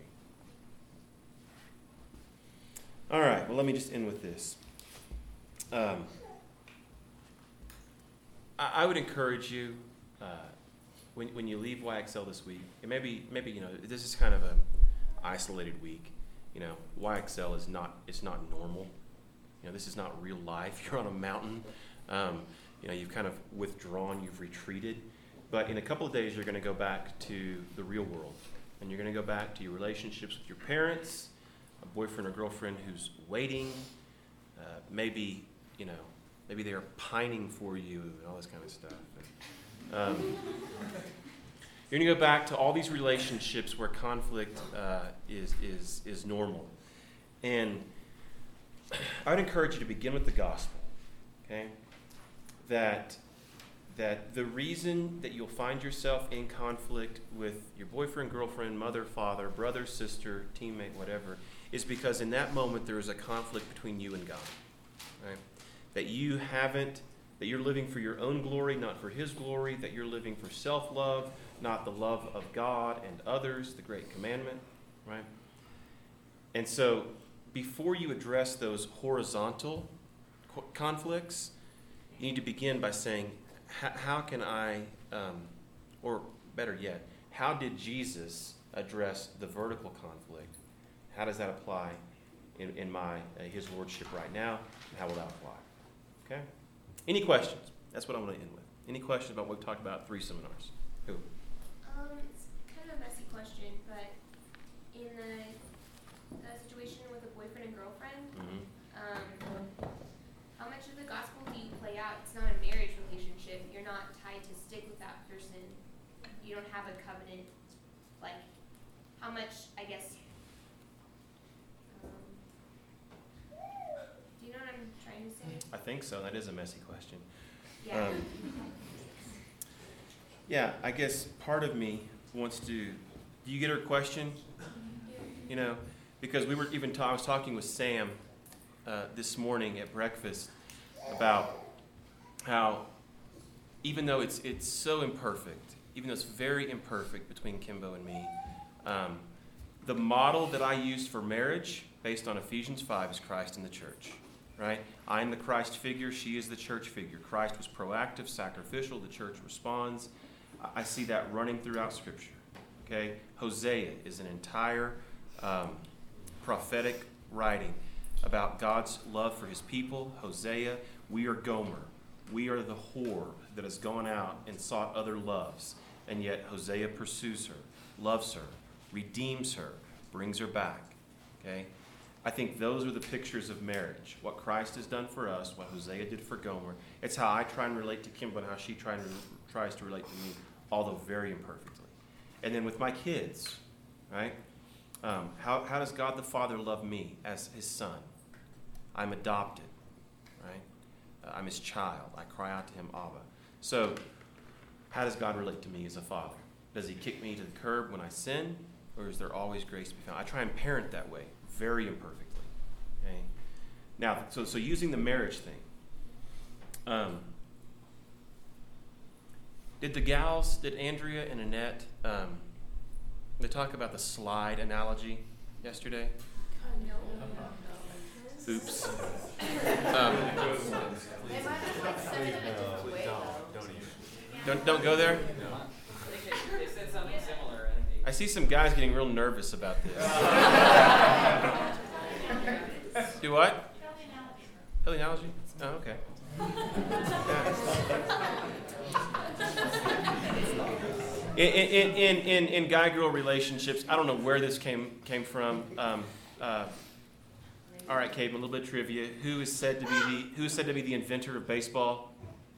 All right, well, let me just end with this. I would encourage you, when you leave YXL this week, and maybe this is kind of an isolated week. YXL is not normal. This is not real life. You're on a mountain. You've kind of withdrawn. You've retreated. But in a couple of days, you're going to go back to the real world, and you're going to go back to your relationships with your parents, a boyfriend or girlfriend who's waiting. Maybe they are pining for you and all this kind of stuff. You're going to go back to all these relationships where conflict is normal. And I would encourage you to begin with the gospel, okay? That the reason that you'll find yourself in conflict with your boyfriend, girlfriend, mother, father, brother, sister, teammate, whatever, is because in that moment there is a conflict between you and God, right? That you're living for your own glory, not for His glory, that you're living for self-love, not the love of God and others, the great commandment, right? And so before you address those horizontal conflicts, you need to begin by saying, how can I, or better yet, how did Jesus address the vertical conflict? How does that apply in His Lordship right now? And how will that apply? Okay? Any questions? That's what I want to end with. Any questions about what we talked about at 3 seminars? Who? It's kind of a messy question, but in the situation with a boyfriend and girlfriend, how much of the gospel do you play out? It's not a marriage relationship. You're not tied to stick with that person. You don't have a covenant. Like, how much, I guess, do you know what I'm trying to say? I think so. That is a messy question. Yeah. Yeah, I guess part of me wants to. Do you get her question? Because we were I was talking with Sam this morning at breakfast about how, even though it's so imperfect, even though it's very imperfect between Kimbo and me, the model that I used for marriage, based on Ephesians 5, is Christ in the church. Right? I am the Christ figure. She is the church figure. Christ was proactive, sacrificial. The church responds. I see that running throughout Scripture. Okay? Hosea is an entire prophetic writing about God's love for His people. Hosea, we are Gomer. we are the whore that has gone out and sought other loves, and yet Hosea pursues her, loves her, redeems her, brings her back. Okay? I think those are the pictures of marriage. What Christ has done for us, what Hosea did for Gomer. It's how I try and relate to Kimberly and how she tries to relate to me, although very imperfectly. And then with my kids, right? How does God the Father love me as his son? I'm adopted, right? I'm his child. I cry out to him, Abba. So how does God relate to me as a father? Does he kick me to the curb when I sin, or is there always grace to be found? I try and parent that way, very imperfectly. Okay. Now, so using the marriage thing, did Andrea and Annette, they talk about the slide analogy yesterday? Oops. They might have like said it in a different way though. Don't go there? They said something similar. I see some guys getting real nervous about this. Do what? Tell the analogy? Oh, okay. In guy-girl relationships, I don't know where this came from. All right, Cade, a little bit of trivia. Who is said to be the inventor of baseball?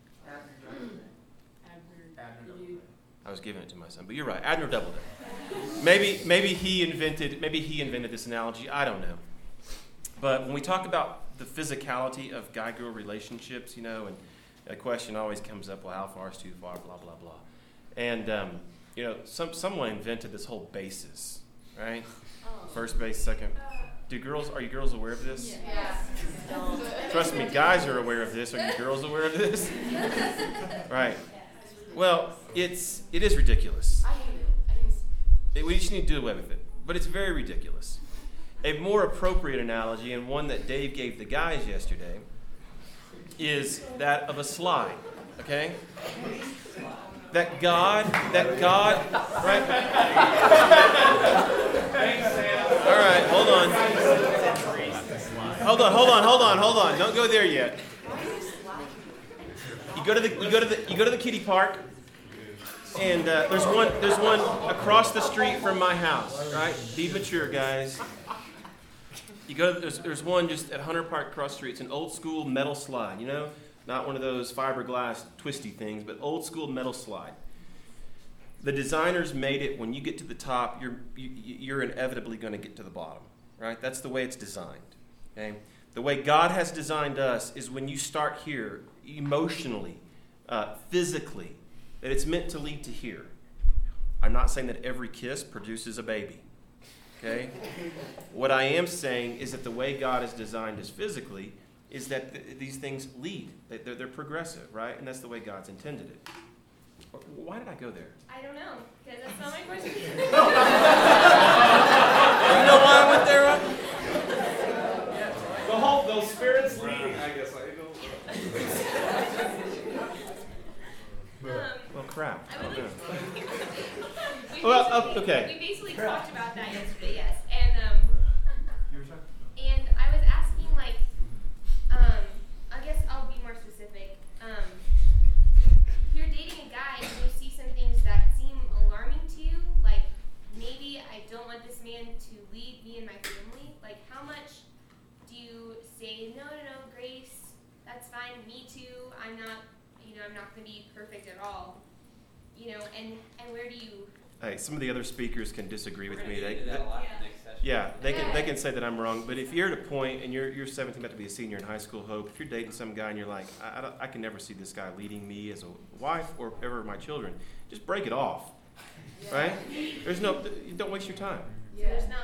I was giving it to my son, but you're right, Abner Doubleday. Maybe he invented this analogy. I don't know. But when we talk about the physicality of guy-girl relationships, and a question always comes up: well, how far is too far? Blah blah blah. And someone invented this whole bases, right? First base, second. Are you girls aware of this? Yeah. Trust me, guys are aware of this. Are you girls aware of this? Right. Well, it is ridiculous. I hate it. We just need to do away with it. But it's very ridiculous. A more appropriate analogy, and one that Dave gave the guys yesterday, is that of a slide. Okay? That God, right? All right, hold on. Don't go there yet. You go to the kiddie park, and there's one across the street from my house. Right? Be mature, guys. You go. There's one just at Hunter Park across the street. It's an old school metal slide. Not one of those fiberglass twisty things, but old school metal slide. The designers made it. When you get to the top, you're inevitably going to get to the bottom. Right? That's the way it's designed. Okay. The way God has designed us is when you start here, emotionally, physically, that it's meant to lead to here. I'm not saying that every kiss produces a baby. Okay? What I am saying is that the way God has designed us physically is that these things lead. They're progressive, right? And that's the way God's intended it. Why did I go there? I don't know, because that's not my question. You know why I went there, right? Those spirits leading, I guess. Well, crap. I would Okay. We basically talked about that yesterday, yes. And I was asking, I guess I'll be more specific. If you're dating a guy and you see some things that seem alarming to you, like maybe I don't want this man to lead me and my family, how much do you say, no, Grace, that's fine, me too, I'm not going to be perfect at all, and where do you... Hey, some of the other speakers can disagree with me. They can say that I'm wrong. But if you're at a point and you're 17, about to be a senior in high school, Hope, if you're dating some guy and you're like, I can never see this guy leading me as a wife or ever my children, just break it off, right? Don't waste your time. So there's not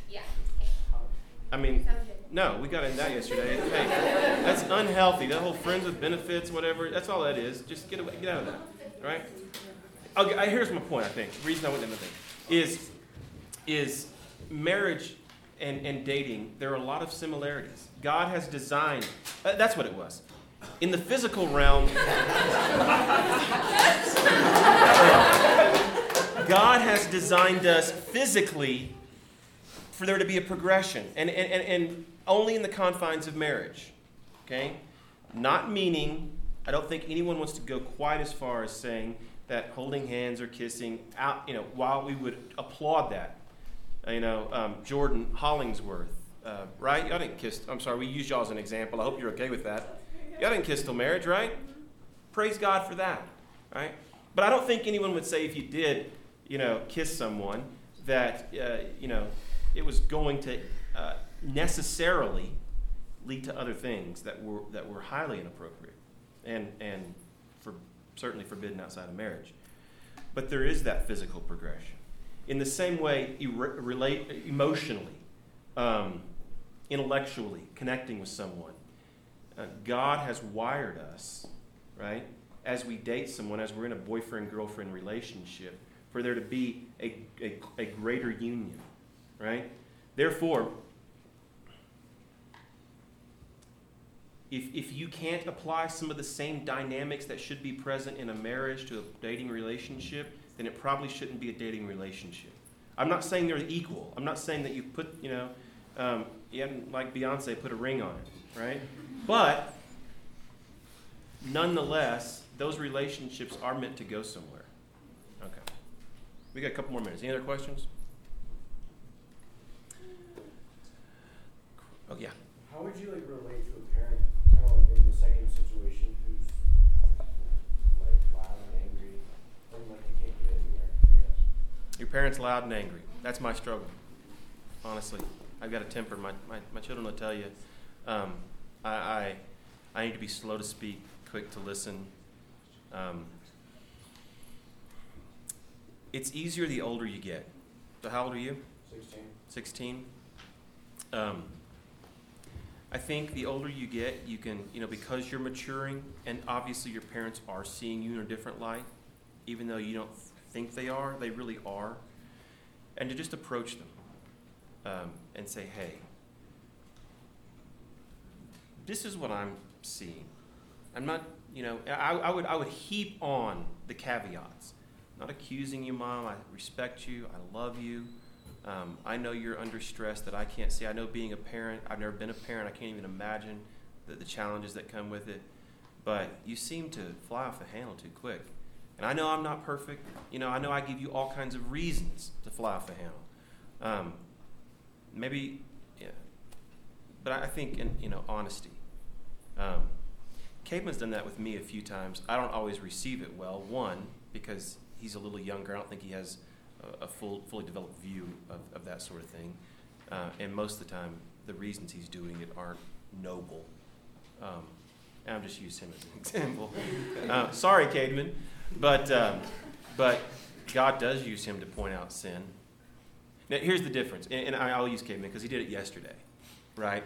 I mean, no, we got into that yesterday. Hey, that's unhealthy. That whole friends with benefits, whatever, that's all that is. Just get out of that, right? Here's my point, I think. The reason I went into that is marriage and dating, there are a lot of similarities. God has designed, that's what it was. In the physical realm, God has designed us physically for there to be a progression, and only in the confines of marriage, okay? Not meaning I don't think anyone wants to go quite as far as saying that holding hands or kissing out, while we would applaud that. Jordan Hollingsworth, right? Y'all didn't kiss. I'm sorry, we used y'all as an example. I hope you're okay with that. Y'all didn't kiss till marriage, right? Praise God for that, right? But I don't think anyone would say if you did, kiss someone that, it was going to necessarily lead to other things that were highly inappropriate and certainly forbidden outside of marriage. But there is that physical progression. In the same way, relate emotionally, intellectually, connecting with someone. God has wired us, right, as we date someone, as we're in a boyfriend-girlfriend relationship, for there to be a greater union, right? Therefore, if you can't apply some of the same dynamics that should be present in a marriage to a dating relationship, then it probably shouldn't be a dating relationship. I'm not saying they're equal. I'm not saying that you put, you haven't, like Beyonce, put a ring on it, right? But nonetheless, those relationships are meant to go somewhere. Okay. We got a couple more minutes. Any other questions? Oh, yeah. How would you relate to a parent kind of in the second situation who's loud and angry and you can't get anywhere, I guess? Your parent's loud and angry. That's my struggle. Honestly, I've got a temper. My children will tell you, I need to be slow to speak, quick to listen. It's easier the older you get. So how old are you? 16. I think the older you get, you can, because you're maturing, and obviously your parents are seeing you in a different light, even though you don't think they are, they really are. And to just approach them and say, hey, this is what I'm seeing. I'm not, I would heap on the caveats. Not accusing you, Mom. I respect you. I love you. I know you're under stress that I can't see. I know being a parent, I've never been a parent. I can't even imagine the challenges that come with it. But you seem to fly off the handle too quick. And I know I'm not perfect. I know I give you all kinds of reasons to fly off the handle. Maybe, yeah. But I think in honesty. Caveman's done that with me a few times. I don't always receive it well. One, because he's a little younger. I don't think he has a fully developed view of that sort of thing. And most of the time, the reasons he's doing it aren't noble. And I'll just use him as an example. Sorry, Cademan. But God does use him to point out sin. Now, here's the difference. And I'll use Cademan because he did it yesterday, right?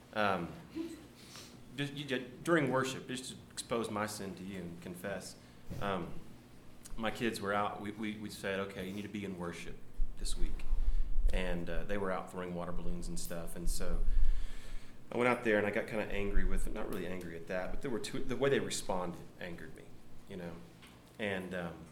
During worship, just to expose my sin to you and confess. My kids were out. We said, okay, you need to be in worship this week. And they were out throwing water balloons and stuff. And so I went out there and I got kind of angry with them. Not really angry at that, but there were the way they responded angered me, And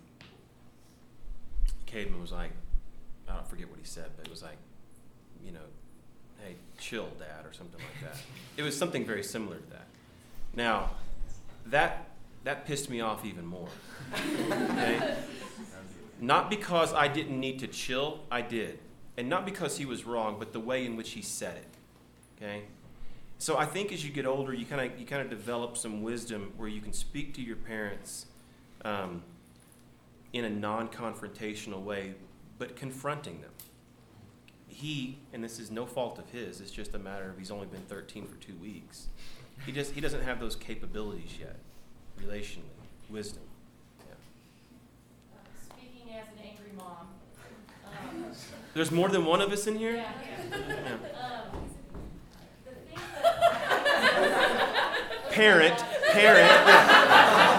Cademan was like, I don't forget what he said, but it was like, hey, chill, Dad, or something like that. It was something very similar to that. Now, that pissed me off even more. Okay? Not because I didn't need to chill, I did. And not because he was wrong, but the way in which he said it. Okay? So I think as you get older, you kind of develop some wisdom where you can speak to your parents in a non-confrontational way, but confronting them. He, and this is no fault of his, it's just a matter of he's only been 13 for 2 weeks. He doesn't have those capabilities yet, relationally, wisdom. Yeah. Speaking as an angry mom. There's more than one of us in here? Yeah. Yeah. The things that Parent. Yeah.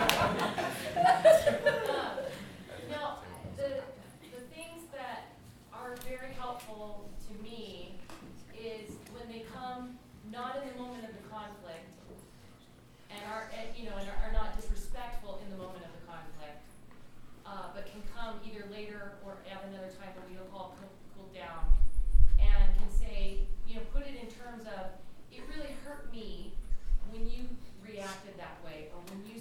No, the things that are very helpful to me is when they come not in the moment of the conflict and are not disrespectful in the moment of the conflict, but can come either later or at another time when we all cool down, and can say, put it in terms of, it really hurt me when you reacted that way, or when you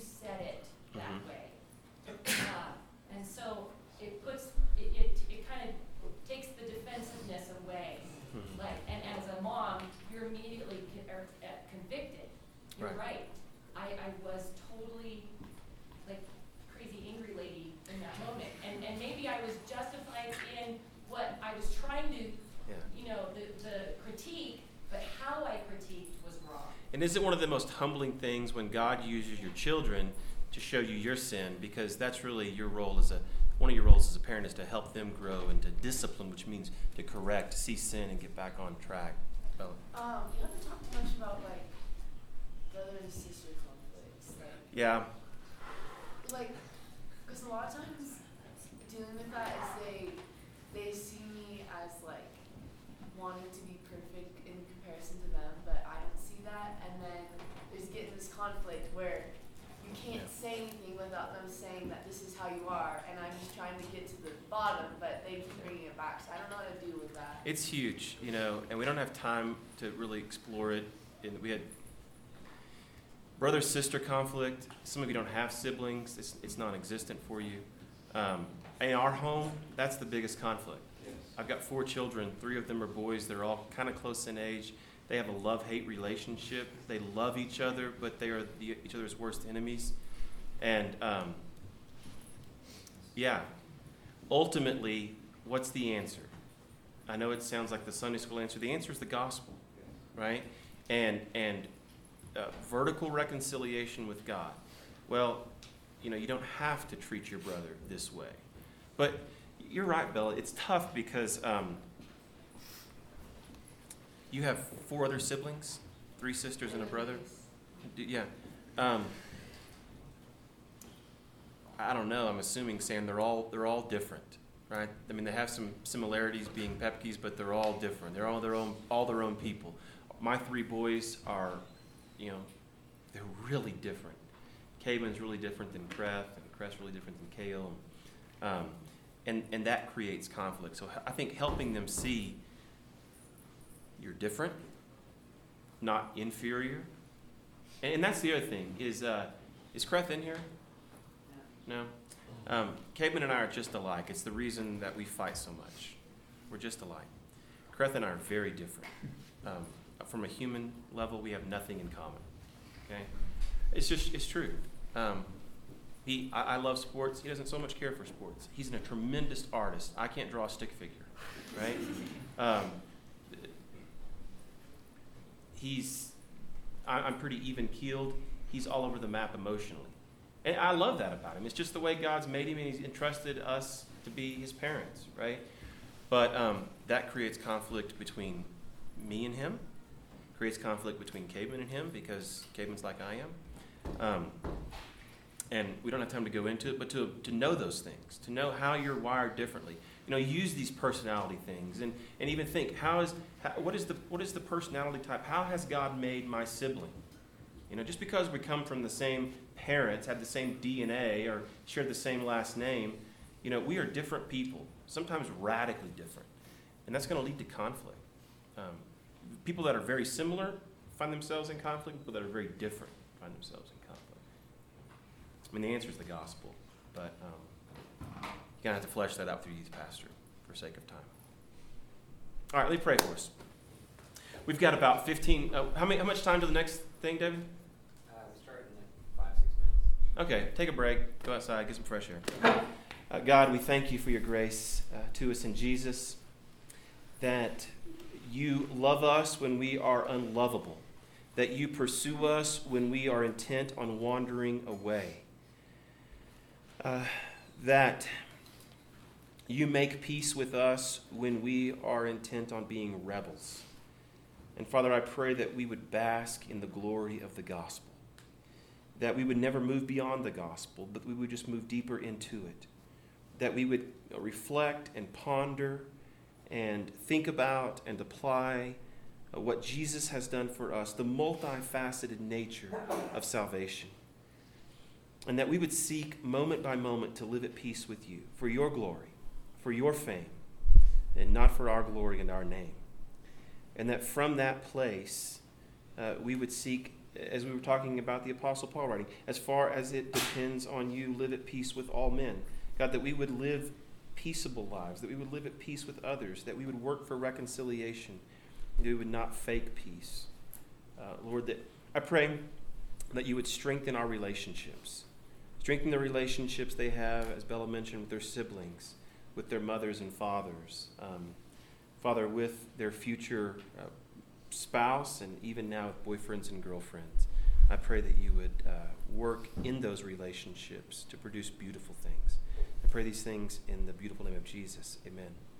And isn't one of the most humbling things when God uses your children to show you your sin, because that's really your role one of your roles as a parent is to help them grow and to discipline, which means to correct, see sin, and get back on track. Oh. You haven't talked much about like brother and sister conflicts. Yeah. Because a lot of times dealing with that is they see me as like wanting to be perfect in comparison to them, but I don't see that, and then there's getting this conflict where you can't say anything without them saying that this is how you are, and I'm just trying to get to the bottom, but they keep bringing it back, so I don't know how to deal with that. It's huge, and we don't have time to really explore it. And we had brother-sister conflict. Some of you don't have siblings. It's non-existent for you. In our home, that's the biggest conflict. Yes. I've got 4 children. 3 of them are boys. They're all kind of close in age. They have a love-hate relationship. They love each other, but they are each other's worst enemies. And, ultimately, what's the answer? I know it sounds like the Sunday school answer. The answer is the gospel, right? And vertical reconciliation with God. Well, you don't have to treat your brother this way. But you're right, Bella. It's tough because you have 4 other siblings, 3 sisters and a brother. Yeah. I don't know. I'm assuming, Sam, they're all different, right? I mean, they have some similarities being Pepkes, but they're all different. They're all their own people. My 3 boys are, they're really different. Caitlin's really different than Kreth, and Kreth's really different than Kale. And that creates conflict. So I think helping them see you're different, not inferior. And that's the other thing. Is Kreth in here? No? Caitlin and I are just alike. It's the reason that we fight so much. We're just alike. Kreth and I are very different. From a human level, we have nothing in common. Okay? It's true. I love sports. He doesn't so much care for sports. He's a tremendous artist. I can't draw a stick figure, right? I'm pretty even-keeled. He's all over the map emotionally. And I love that about him. It's just the way God's made him, and he's entrusted us to be his parents, right? But that creates conflict between me and him, creates conflict between Caitlin and him, because Caitlin's like I am. And we don't have time to go into it, but to know those things, to know how you're wired differently. Use these personality things, and even think, what is the personality type? How has God made my sibling? Just because we come from the same parents, have the same DNA, or share the same last name, we are different people, sometimes radically different. And that's going to lead to conflict. People that are very similar find themselves in conflict. People that are very different find themselves in conflict. I mean, the answer is the gospel, but you're going to have to flesh that out through youth pastor for sake of time. All right, let me pray for us. We've got about 15, how much time to the next thing, David? We start in 5-6 minutes. Okay, take a break, go outside, get some fresh air. God, we thank you for your grace to us in Jesus, that you love us when we are unlovable, that you pursue us when we are intent on wandering away, that you make peace with us when we are intent on being rebels. And Father, I pray that we would bask in the glory of the gospel, that we would never move beyond the gospel, but we would just move deeper into it, that we would reflect and ponder and think about and apply what Jesus has done for us, the multifaceted nature of salvation, and that we would seek moment by moment to live at peace with you for your glory, for your fame, and not for our glory and our name. And that from that place, we would seek, as we were talking about the Apostle Paul writing, as far as it depends on you, live at peace with all men. God, that we would live peaceable lives, that we would live at peace with others, that we would work for reconciliation, that we would not fake peace. Lord, that I pray that you would strengthen our relationships. Strengthen the relationships they have, as Bella mentioned, with their siblings, with their mothers and fathers. Father, with their future spouse and even now with boyfriends and girlfriends. I pray that you would work in those relationships to produce beautiful things. I pray these things in the beautiful name of Jesus. Amen.